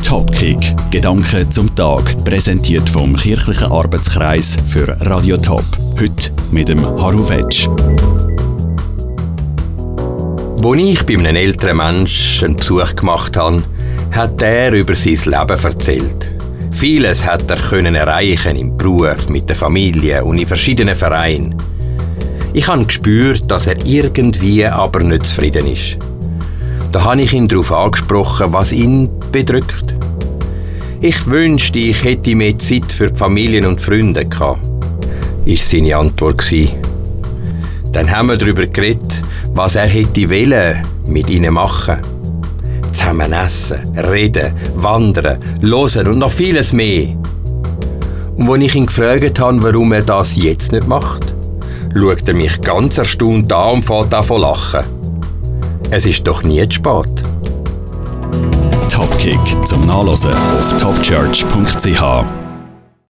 Topkick. Gedanken zum Tag. Präsentiert vom Kirchlichen Arbeitskreis für Radio Top. Heute mit dem Haru Wetsch. Als ich bei einem älteren Menschen einen Besuch gemacht habe, hat er über sein Leben erzählt. Vieles hat er können erreichen im Beruf, mit der Familie und in verschiedenen Vereinen. Ich habe gespürt, dass er irgendwie aber nicht zufrieden ist. Da habe ich ihn darauf angesprochen, was ihn bedrückt. Ich wünschte, ich hätte mehr Zeit für die Familien und Freunde gehabt, ist seine Antwort gewesen. Dann haben wir darüber geredet, was er hätte wollen mit ihnen machen. Zusammen essen, reden, wandern, hören und noch vieles mehr. Und als ich ihn gefragt habe, warum er das jetzt nicht macht, schaut er mich ganz erstaunt an und fängt an zu lachen. Es ist doch nie zu spät. Topkick zum Nachlesen auf topchurch.ch.